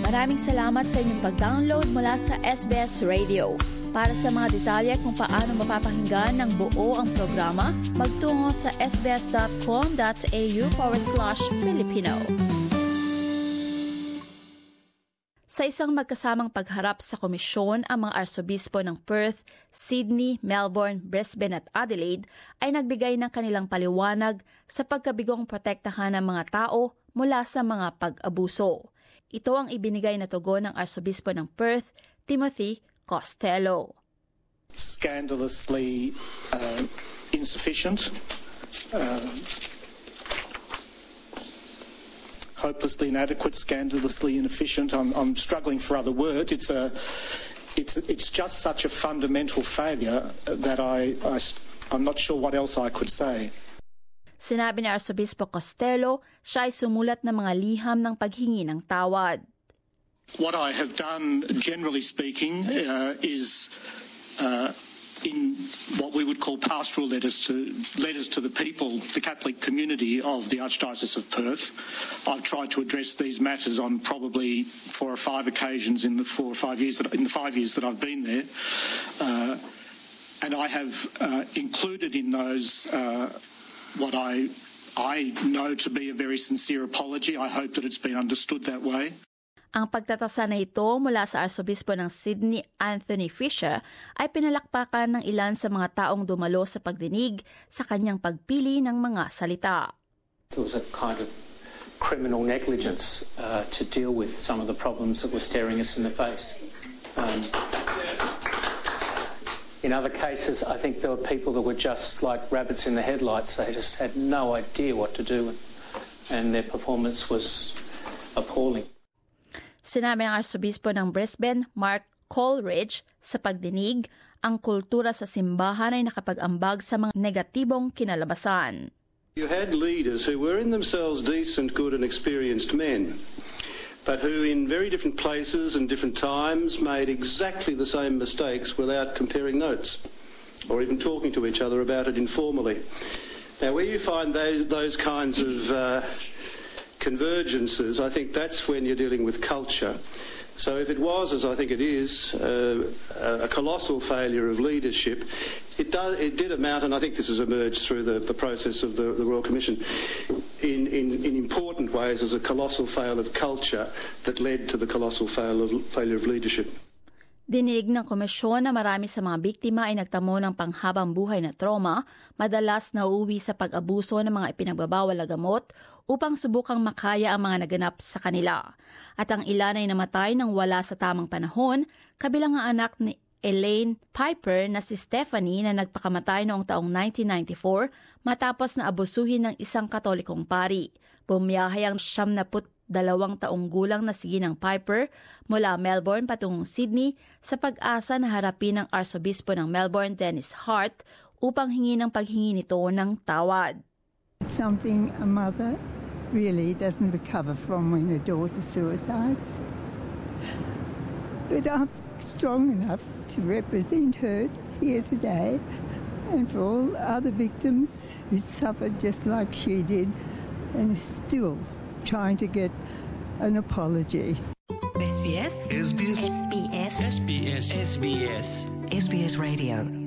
Maraming salamat sa inyong pag-download mula sa SBS Radio. Para sa mga detalye kung paano mapapakinggan ng buo ang programa, magtungo sa sbs.com.au/Filipino. Sa isang magkasamang pagharap sa komisyon, ang mga arsobispo ng Perth, Sydney, Melbourne, Brisbane at Adelaide ay nagbigay ng kanilang paliwanag sa pagkabigong protektahan ng mga tao mula sa mga pag-abuso. Ito ang ibinigay na tugon ng arsobispo ng Perth, Timothy Costello. Scandalously insufficient, hopelessly inadequate, scandalously inefficient. I'm struggling for other words. It's just such a fundamental failure that I'm not sure what else I could say. Sinabi ni Arsobispo Costello, siya ay sumulat ng mga liham ng paghingi ng tawad. What I have done, generally speaking, is in what we would call pastoral letters to the people, the Catholic community of the Archdiocese of Perth. I've tried to address these matters on probably 4 or 5 occasions in the 5 years that I've been there, and I have included in those what I know to be a very sincere apology. I hope that it's been understood that way. Ang pagtatasa na ito mula sa Arsobispo ng Sydney, Anthony Fisher, ay pinalakpakan ng ilan sa mga taong dumalo sa pagdinig sa kanyang pagpili ng mga salita. It was a kind of criminal negligence to deal with some of the problems that were staring us in the face. In other cases, I think there were people that were just like rabbits in the headlights. They just had no idea what to do, and their performance was appalling. Sinabi ng Arsobispo ng Brisbane, Mark Coleridge, sa pagdinig, ang kultura sa simbahan ay nakapag-ambag sa mga negatibong kinalabasan. You had leaders who were in themselves decent, good and experienced men, but who in very different places and different times made exactly the same mistakes without comparing notes or even talking to each other about it informally. Now, where you find those kinds of convergences, I think that's when you're dealing with culture. So if it was, as I think it is, a colossal failure of leadership, it did amount, and I think this has emerged through the process of the Royal Commission, in important ways as a colossal fail of culture that led to the colossal failure of leadership. Dininig ng komisyon na marami sa mga biktima ay nagtamo ng panghabang buhay na trauma, madalas nauuwi sa pag-abuso ng mga ipinagbabawal na gamot upang subukang makaya ang mga naganap sa kanila. At ang ilan ay namatay nang wala sa tamang panahon, kabilang ang anak ni Elaine Piper na si Stephanie na nagpakamatay noong taong 1994 matapos na abusuhin ng isang Katolikong pari. Bumiyahe ang 72 taong gulang na si Ginang Piper mula Melbourne patungong Sydney sa pag-asa na harapin ng Arsobispo ng Melbourne, Dennis Hart, upang hingi ng paghingi nito ng tawad. It's something a mother really doesn't recover from when her daughter suicides. But I'm strong enough to represent her here today and for all other victims who suffered just like she did and still trying to get an apology. SBS SBS SBS SBS SBS SBS Radio